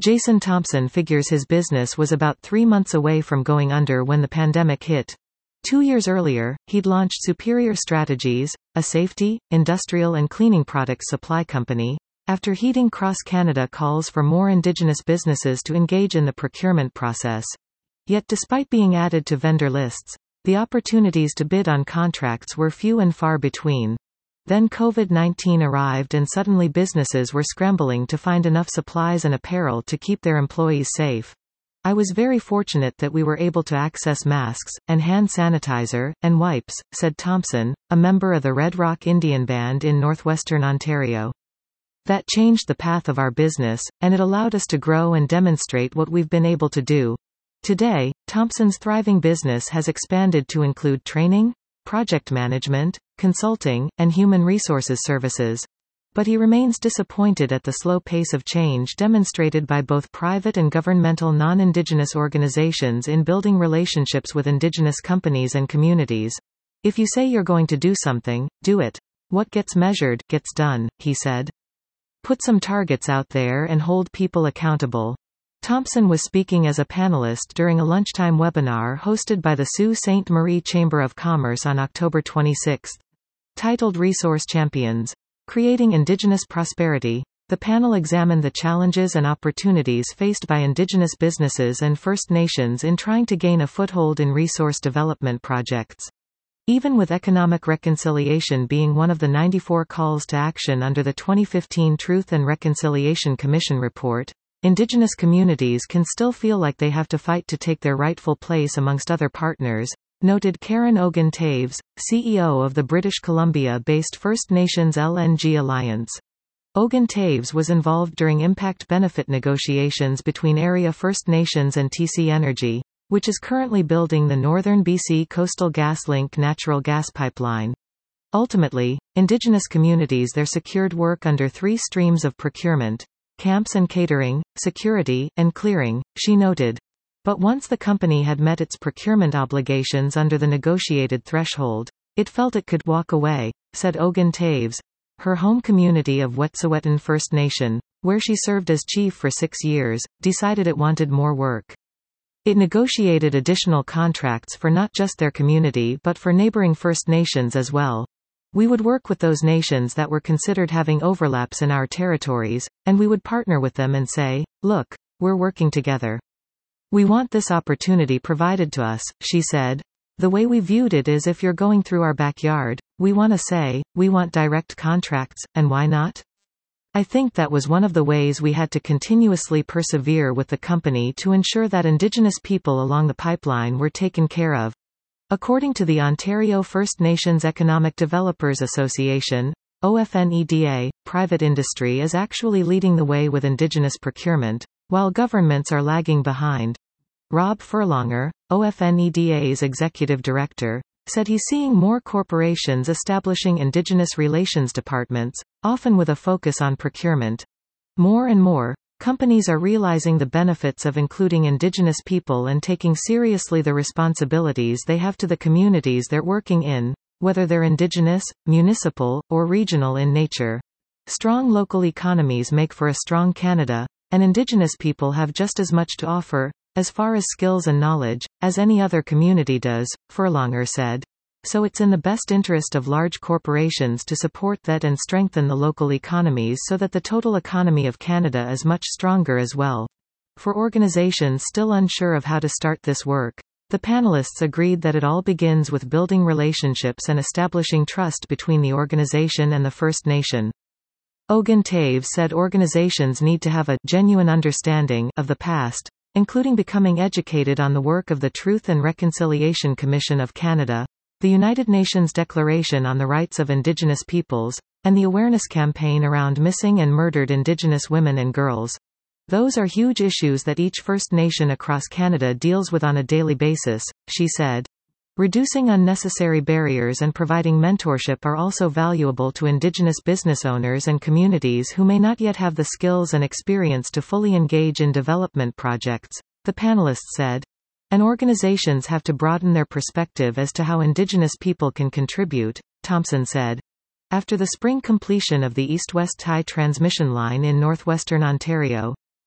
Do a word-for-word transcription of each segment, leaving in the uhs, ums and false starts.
Jason Thompson figures his business was about three months away from going under when the pandemic hit. Two years earlier, he'd launched Superior Strategies, a safety, industrial and cleaning products supply company, after heeding cross-Canada calls for more Indigenous businesses to engage in the procurement process. Yet despite being added to vendor lists, the opportunities to bid on contracts were few and far between. Then COVID nineteen arrived and suddenly businesses were scrambling to find enough supplies and apparel to keep their employees safe. I was very fortunate that we were able to access masks, and hand sanitizer, and wipes, said Thompson, a member of the Red Rock Indian Band in northwestern Ontario. That changed the path of our business, and it allowed us to grow and demonstrate what we've been able to do. Today, Thompson's thriving business has expanded to include training, project management, consulting, and human resources services. But he remains disappointed at the slow pace of change demonstrated by both private and governmental non-Indigenous organizations in building relationships with Indigenous companies and communities. If you say you're going to do something, do it. What gets measured, gets done, he said. Put some targets out there and hold people accountable. Thompson was speaking as a panelist during a lunchtime webinar hosted by the Sault Ste. Marie Chamber of Commerce on October twenty-sixth. Titled Resource Champions: Creating Indigenous Prosperity, the panel examined the challenges and opportunities faced by Indigenous businesses and First Nations in trying to gain a foothold in resource development projects. Even with economic reconciliation being one of the ninety-four calls to action under the twenty fifteen Truth and Reconciliation Commission report, Indigenous communities can still feel like they have to fight to take their rightful place amongst other partners, noted Karen Ogun-Taves, C E O of the British Columbia-based First Nations L N G Alliance. Ogun-Taves was involved during impact benefit negotiations between area First Nations and T C Energy, which is currently building the Northern B C Coastal GasLink natural gas pipeline. Ultimately, Indigenous communities there secured work under three streams of procurement: camps and catering, security, and clearing, she noted. But once the company had met its procurement obligations under the negotiated threshold, it felt it could walk away, said Ogun-Taves. Her home community of Wet'suwet'en First Nation, where she served as chief for six years, decided it wanted more work. It negotiated additional contracts for not just their community but for neighboring First Nations as well. We would work with those nations that were considered having overlaps in our territories, and we would partner with them and say, look, we're working together. We want this opportunity provided to us, she said. The way we viewed it is, if you're going through our backyard, we want to say, we want direct contracts, and why not? I think that was one of the ways we had to continuously persevere with the company to ensure that Indigenous people along the pipeline were taken care of. According to the Ontario First Nations Economic Developers Association, O F N E D A, private industry is actually leading the way with Indigenous procurement, while governments are lagging behind. Rob Furlonger, O F N E D A's executive director, said he's seeing more corporations establishing Indigenous relations departments, often with a focus on procurement. More and more, companies are realizing the benefits of including Indigenous people and taking seriously the responsibilities they have to the communities they're working in, whether they're Indigenous, municipal, or regional in nature. Strong local economies make for a strong Canada, and Indigenous people have just as much to offer, as far as skills and knowledge, as any other community does, Furlonger said. So it's in the best interest of large corporations to support that and strengthen the local economies so that the total economy of Canada is much stronger as well. For organizations still unsure of how to start this work, the panelists agreed that it all begins with building relationships and establishing trust between the organization and the First Nation. Ogun-Taves said organizations need to have a genuine understanding of the past, including becoming educated on the work of the Truth and Reconciliation Commission of Canada, the United Nations Declaration on the Rights of Indigenous Peoples, and the awareness campaign around missing and murdered Indigenous women and girls. Those are huge issues that each First Nation across Canada deals with on a daily basis, she said. Reducing unnecessary barriers and providing mentorship are also valuable to Indigenous business owners and communities who may not yet have the skills and experience to fully engage in development projects, the panelists said. And organizations have to broaden their perspective as to how Indigenous people can contribute, Thompson said. After the spring completion of the East-West Tie transmission line in northwestern Ontario,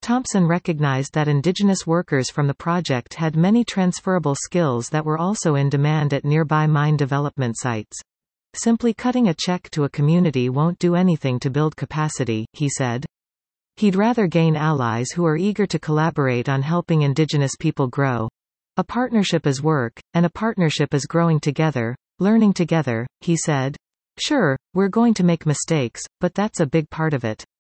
Thompson recognized that indigenous workers from the project had many transferable skills that were also in demand at nearby mine development sites. Simply cutting a check to a community won't do anything to build capacity, he said. He'd rather gain allies who are eager to collaborate on helping indigenous people grow. A partnership is work, and a partnership is growing together, learning together, he said. Sure, we're going to make mistakes, but that's a big part of it.